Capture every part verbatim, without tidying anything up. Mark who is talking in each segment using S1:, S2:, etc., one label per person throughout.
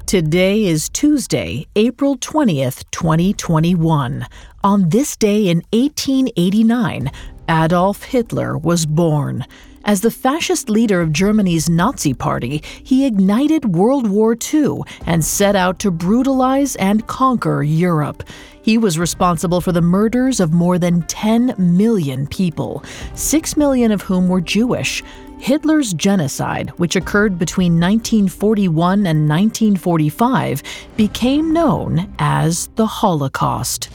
S1: Today is Tuesday, April twentieth, twenty twenty-one. On this day in eighteen eighty-nine, Adolf Hitler was born. As the fascist leader of Germany's Nazi Party, he ignited World War Two and set out to brutalize and conquer Europe. He was responsible for the murders of more than ten million people, six million of whom were Jewish. Hitler's genocide, which occurred between nineteen forty-one and nineteen forty-five, became known as the Holocaust.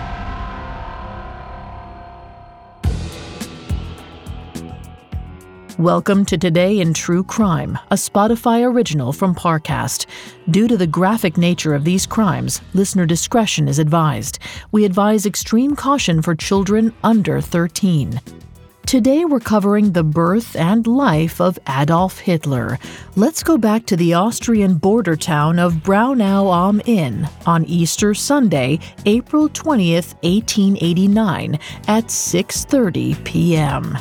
S1: Welcome to Today in True Crime, a Spotify original from Parcast. Due to the graphic nature of these crimes, listener discretion is advised. We advise extreme caution for children under thirteen. Today we're covering the birth and life of Adolf Hitler. Let's go back to the Austrian border town of Braunau am Inn on Easter Sunday, April twentieth, eighteen eighty-nine at six thirty p.m.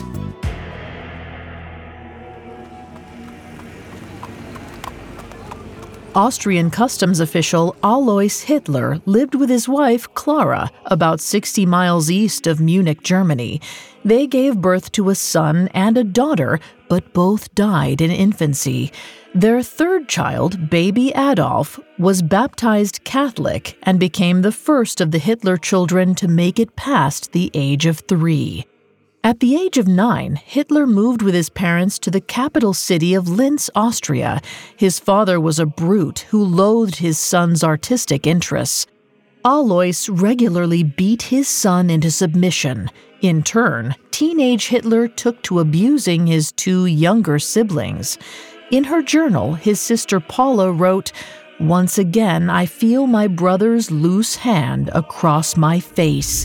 S1: Austrian customs official Alois Hitler lived with his wife Clara about sixty miles east of Munich, Germany. They gave birth to a son and a daughter, but both died in infancy. Their third child, baby Adolf, was baptized Catholic and became the first of the Hitler children to make it past the age of three. At the age of nine, Hitler moved with his parents to the capital city of Linz, Austria. His father was a brute who loathed his son's artistic interests. Alois regularly beat his son into submission. In turn, teenage Hitler took to abusing his two younger siblings. In her journal, his sister Paula wrote, "Once again, I feel my brother's loose hand across my face."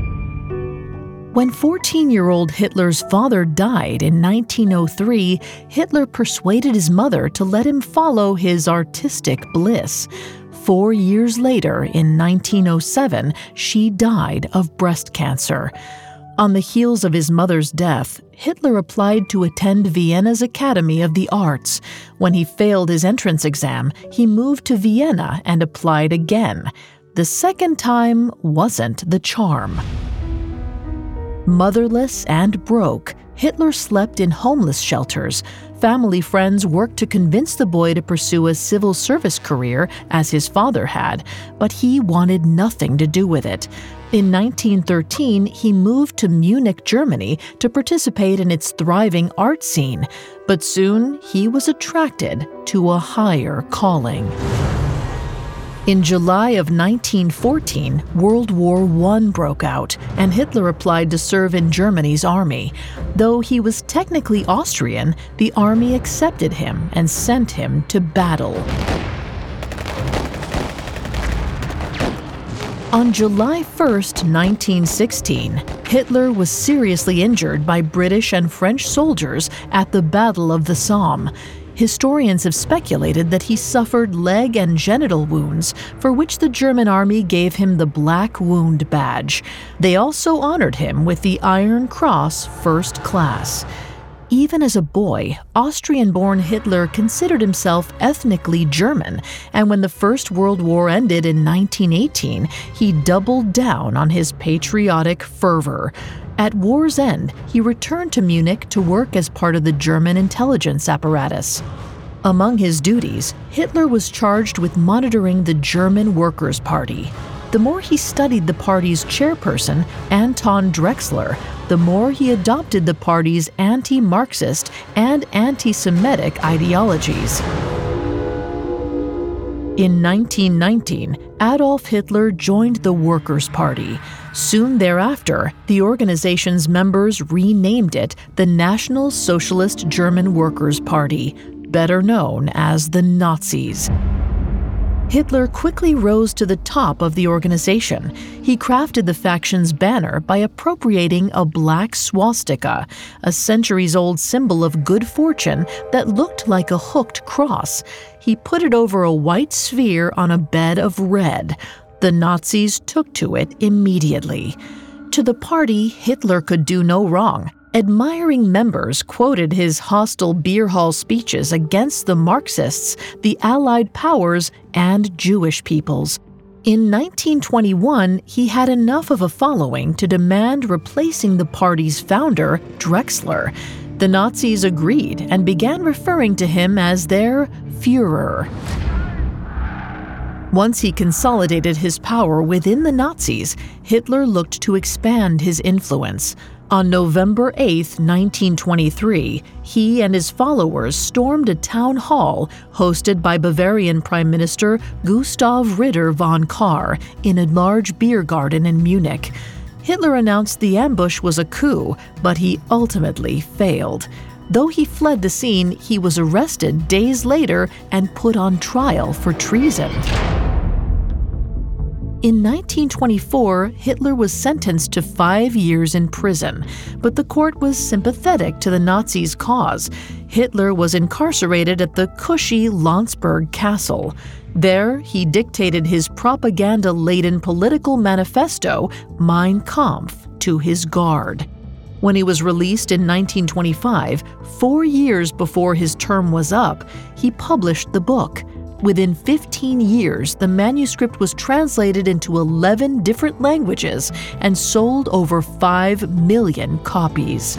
S1: When fourteen-year-old Hitler's father died in nineteen oh three, Hitler persuaded his mother to let him follow his artistic bliss. Four years later, in nineteen oh seven, she died of breast cancer. On the heels of his mother's death, Hitler applied to attend Vienna's Academy of the Arts. When he failed his entrance exam, he moved to Vienna and applied again. The second time wasn't the charm. Motherless and broke, Hitler slept in homeless shelters. Family friends worked to convince the boy to pursue a civil service career, as his father had, but he wanted nothing to do with it. In nineteen thirteen, he moved to Munich, Germany, to participate in its thriving art scene, but soon he was attracted to a higher calling. In July of nineteen fourteen, World War One broke out, and Hitler applied to serve in Germany's army. Though he was technically Austrian, the army accepted him and sent him to battle. On July first, nineteen sixteen, Hitler was seriously injured by British and French soldiers at the Battle of the Somme. Historians have speculated that he suffered leg and genital wounds, for which the German army gave him the Black Wound Badge. They also honored him with the Iron Cross First Class. Even as a boy, Austrian-born Hitler considered himself ethnically German, and when the First World War ended in nineteen eighteen, he doubled down on his patriotic fervor. At war's end, he returned to Munich to work as part of the German intelligence apparatus. Among his duties, Hitler was charged with monitoring the German Workers' Party. The more he studied the party's chairperson, Anton Drexler, the more he adopted the party's anti-Marxist and anti-Semitic ideologies. In nineteen nineteen, Adolf Hitler joined the Workers' Party. Soon thereafter, the organization's members renamed it the National Socialist German Workers' Party, better known as the Nazis. Hitler quickly rose to the top of the organization. He crafted the faction's banner by appropriating a black swastika, a centuries-old symbol of good fortune that looked like a hooked cross. He put it over a white sphere on a bed of red. The Nazis took to it immediately. To the party, Hitler could do no wrong. Admiring members quoted his hostile beer hall speeches against the Marxists, the Allied powers, and Jewish peoples. In nineteen twenty-one, he had enough of a following to demand replacing the party's founder, Drexler. The Nazis agreed and began referring to him as their Führer. Once he consolidated his power within the Nazis, Hitler looked to expand his influence. On November eighth, nineteen twenty-three, he and his followers stormed a town hall hosted by Bavarian Prime Minister Gustav Ritter von Kahr in a large beer garden in Munich. Hitler announced the ambush was a coup, but he ultimately failed. Though he fled the scene, he was arrested days later and put on trial for treason. In nineteen twenty-four, Hitler was sentenced to five years in prison, but the court was sympathetic to the Nazis' cause. Hitler was incarcerated at the cushy Landsberg Castle. There, he dictated his propaganda-laden political manifesto, Mein Kampf, to his guard. When he was released in nineteen twenty-five, four years before his term was up, he published the book. Within fifteen years, the manuscript was translated into eleven different languages and sold over five million copies.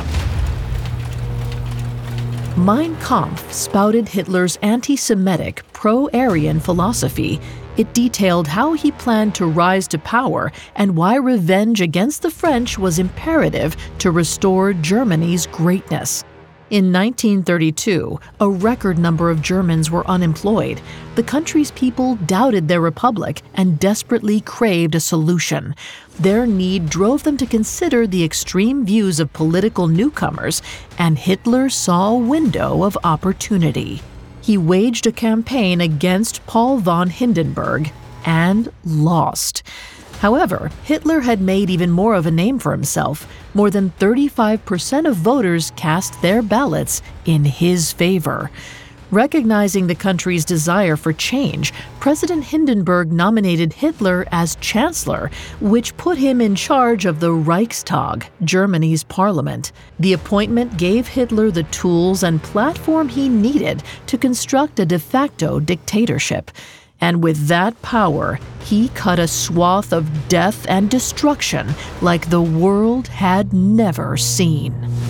S1: Mein Kampf spouted Hitler's anti-Semitic, pro-Aryan philosophy. It detailed how he planned to rise to power and why revenge against the French was imperative to restore Germany's greatness. In nineteen thirty-two, a record number of Germans were unemployed. The country's people doubted their republic and desperately craved a solution. Their need drove them to consider the extreme views of political newcomers, and Hitler saw a window of opportunity. He waged a campaign against Paul von Hindenburg and lost. However, Hitler had made even more of a name for himself. More than thirty-five percent of voters cast their ballots in his favor. Recognizing the country's desire for change, President Hindenburg nominated Hitler as Chancellor, which put him in charge of the Reichstag, Germany's parliament. The appointment gave Hitler the tools and platform he needed to construct a de facto dictatorship. And with that power, he cut a swath of death and destruction like the world had never seen.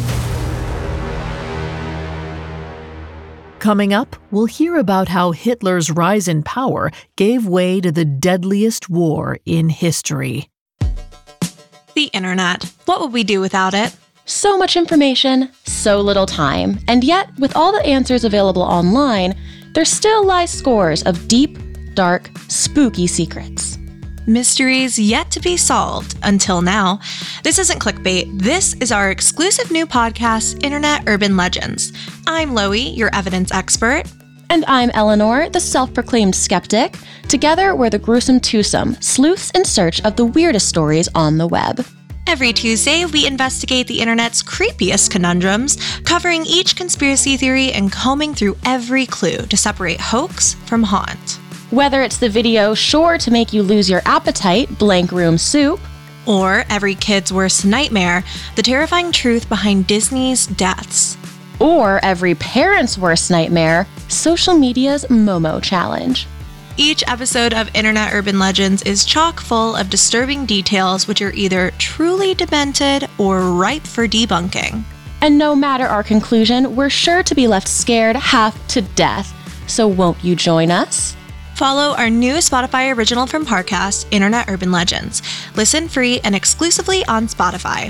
S1: Coming up, we'll hear about how Hitler's rise in power gave way to the deadliest war in history.
S2: The internet. What would we do without it?
S3: So much information, so little time. And yet, with all the answers available online, there still lie scores of deep, dark, spooky secrets.
S2: Mysteries yet to be solved until now. This isn't clickbait. This is our exclusive new podcast, Internet Urban Legends. I'm Loie, your evidence expert.
S3: And I'm Eleanor, the self-proclaimed skeptic. Together, we're the gruesome twosome, sleuths in search of the weirdest stories on the web.
S2: Every Tuesday, we investigate the internet's creepiest conundrums, covering each conspiracy theory and combing through every clue to separate hoax from haunt.
S3: Whether it's the video sure to make you lose your appetite, Blank Room Soup,
S2: or every kid's worst nightmare, the terrifying truth behind Disney's deaths,
S3: or every parent's worst nightmare, social media's Momo Challenge.
S2: Each episode of Internet Urban Legends is chock full of disturbing details which are either truly demented or ripe for debunking.
S3: And no matter our conclusion, we're sure to be left scared half to death. So won't you join us?
S2: Follow our new Spotify original from Parcast, Internet Urban Legends. Listen free and exclusively on Spotify.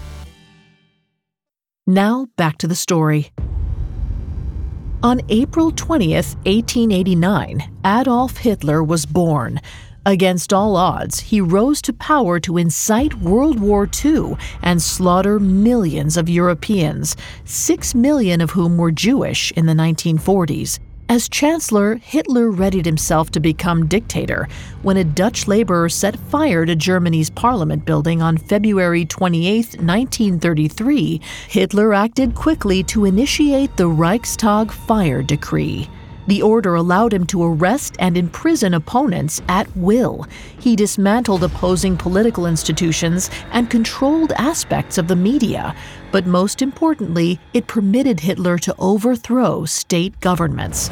S1: Now back to the story. On April twentieth, eighteen eighty-nine, Adolf Hitler was born. Against all odds, he rose to power to incite World War Two and slaughter millions of Europeans, six million of whom were Jewish in the nineteen forties. As Chancellor, Hitler readied himself to become dictator when a Dutch laborer set fire to Germany's parliament building on February twenty-eighth, nineteen thirty-three. Hitler acted quickly to initiate the Reichstag fire decree. The order allowed him to arrest and imprison opponents at will. He dismantled opposing political institutions and controlled aspects of the media. But most importantly, it permitted Hitler to overthrow state governments.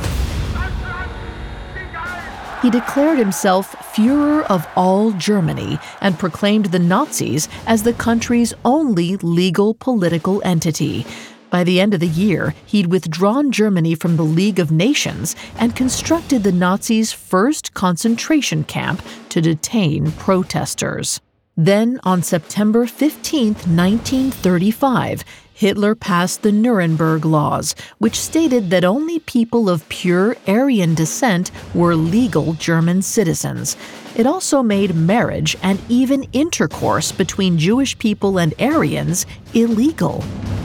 S1: He declared himself Führer of all Germany and proclaimed the Nazis as the country's only legal political entity. By the end of the year, he'd withdrawn Germany from the League of Nations and constructed the Nazis' first concentration camp to detain protesters. Then, on September fifteenth, nineteen thirty-five, Hitler passed the Nuremberg Laws, which stated that only people of pure Aryan descent were legal German citizens. It also made marriage and even intercourse between Jewish people and Aryans illegal.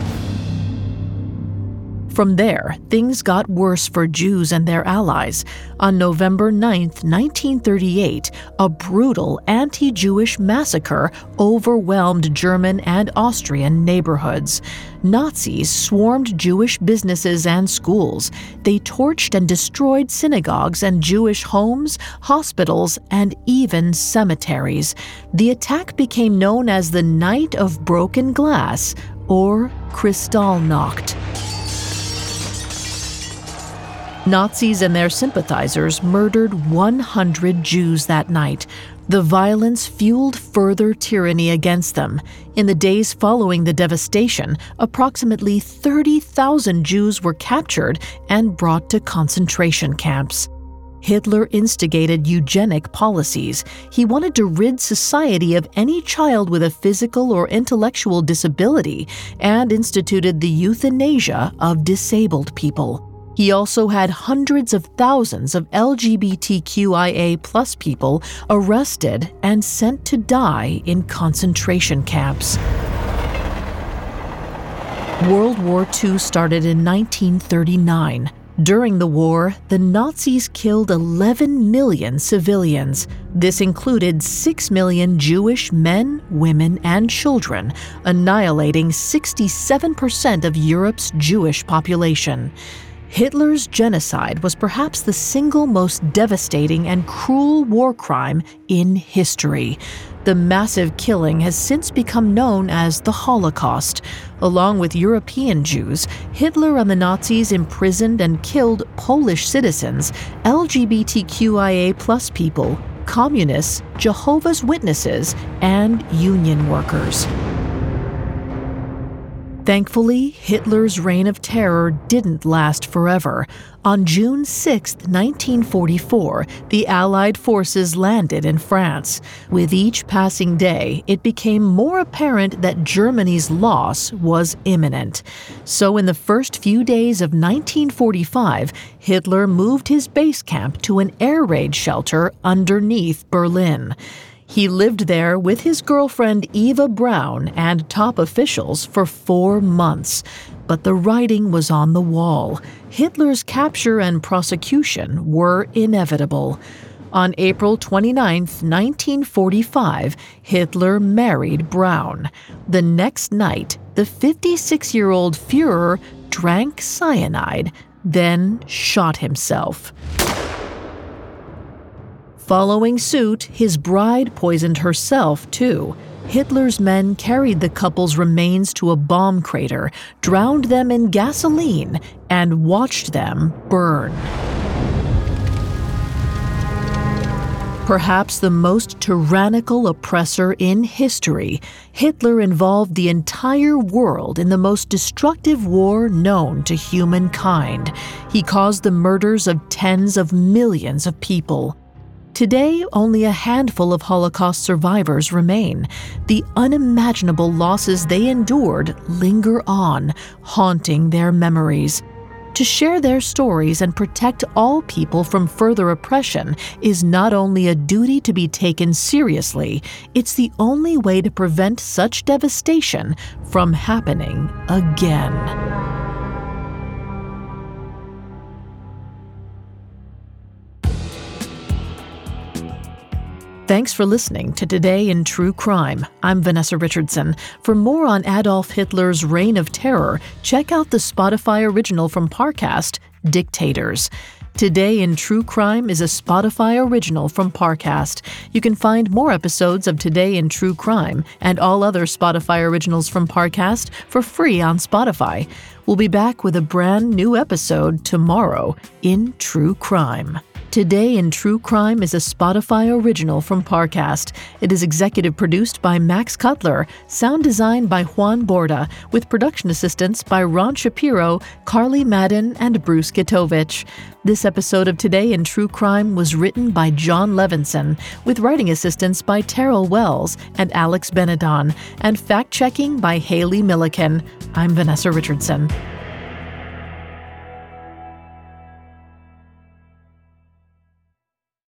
S1: From there, things got worse for Jews and their allies. On November ninth, nineteen thirty-eight, a brutal anti-Jewish massacre overwhelmed German and Austrian neighborhoods. Nazis swarmed Jewish businesses and schools. They torched and destroyed synagogues and Jewish homes, hospitals, and even cemeteries. The attack became known as the Night of Broken Glass, or Kristallnacht. Nazis and their sympathizers murdered one hundred Jews that night. The violence fueled further tyranny against them. In the days following the devastation, approximately thirty thousand Jews were captured and brought to concentration camps. Hitler instigated eugenic policies. He wanted to rid society of any child with a physical or intellectual disability and instituted the euthanasia of disabled people. He also had hundreds of thousands of L G B T Q I A plus people arrested and sent to die in concentration camps. World War Two started in nineteen thirty-nine. During the war, the Nazis killed eleven million civilians. This included six million Jewish men, women, and children, annihilating sixty-seven percent of Europe's Jewish population. Hitler's genocide was perhaps the single most devastating and cruel war crime in history. The massive killing has since become known as the Holocaust. Along with European Jews, Hitler and the Nazis imprisoned and killed Polish citizens, L G B T Q I A plus people, communists, Jehovah's Witnesses, and union workers. Thankfully, Hitler's reign of terror didn't last forever. On June sixth, nineteen forty-four, the Allied forces landed in France. With each passing day, it became more apparent that Germany's loss was imminent. So in the first few days of nineteen forty-five, Hitler moved his base camp to an air raid shelter underneath Berlin. He lived there with his girlfriend Eva Braun and top officials for four months. But the writing was on the wall. Hitler's capture and prosecution were inevitable. On April twenty-ninth, nineteen forty-five, Hitler married Braun. The next night, the fifty-six-year-old Führer drank cyanide, then shot himself. Following suit, his bride poisoned herself, too. Hitler's men carried the couple's remains to a bomb crater, drowned them in gasoline, and watched them burn. Perhaps the most tyrannical oppressor in history, Hitler involved the entire world in the most destructive war known to humankind. He caused the murders of tens of millions of people. Today, only a handful of Holocaust survivors remain. The unimaginable losses they endured linger on, haunting their memories. To share their stories and protect all people from further oppression is not only a duty to be taken seriously, it's the only way to prevent such devastation from happening again. Thanks for listening to Today in True Crime. I'm Vanessa Richardson. For more on Adolf Hitler's reign of terror, check out the Spotify original from Parcast, Dictators. Today in True Crime is a Spotify original from Parcast. You can find more episodes of Today in True Crime and all other Spotify originals from Parcast for free on Spotify. We'll be back with a brand new episode tomorrow in True Crime. Today in True Crime is a Spotify original from Parcast. It is executive produced by Max Cutler, sound designed by Juan Borda, with production assistance by Ron Shapiro, Carly Madden, and Bruce Gitovich. This episode of Today in True Crime was written by John Levinson, with writing assistance by Terrell Wells and Alex Benedon, and fact-checking by Haley Milliken. I'm Vanessa Richardson.